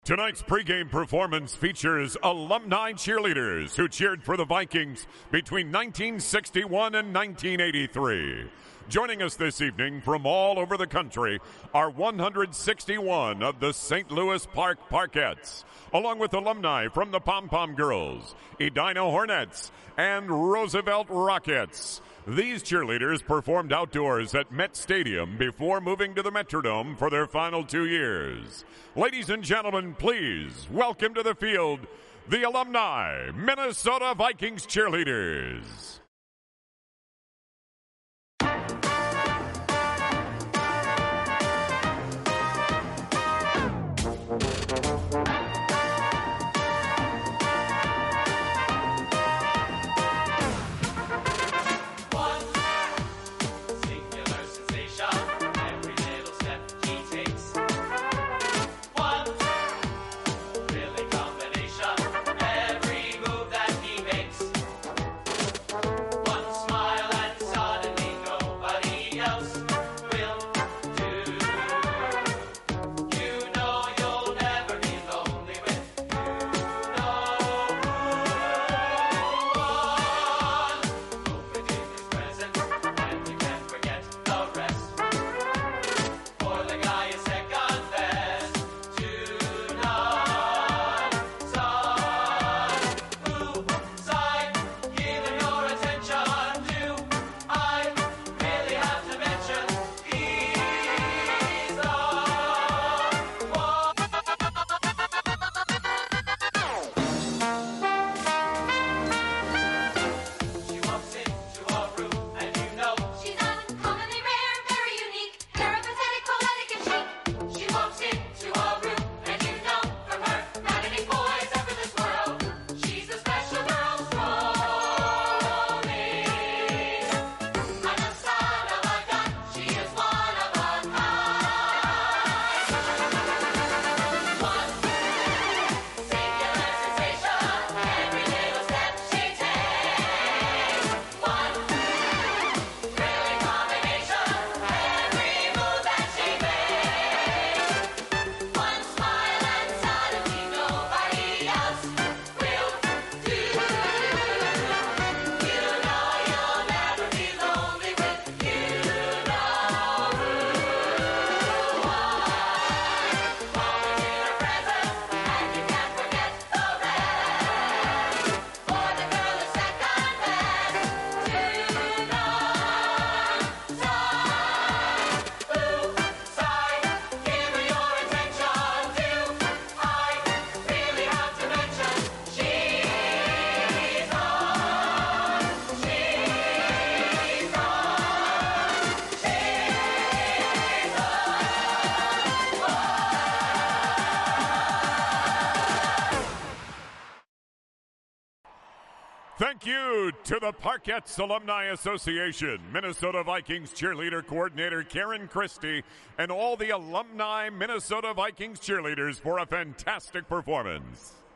Tonight's pregame performance features alumni cheerleaders who cheered for the Vikings between 1961 and 1983. Joining us this evening from all over the country are 161 of the St. Louis Park Parkettes, along with alumni from the Pom Pom Girls, Edina Hornets, and Roosevelt Rockets. These cheerleaders performed outdoors at Met Stadium before moving to the Metrodome for their final 2 years. Ladies and gentlemen, please welcome to the field the alumni Minnesota Vikings cheerleaders. Thank you to the Parkettes Alumni Association, Minnesota Vikings cheerleader coordinator Karen Christie, and all the alumni Minnesota Vikings cheerleaders for a fantastic performance.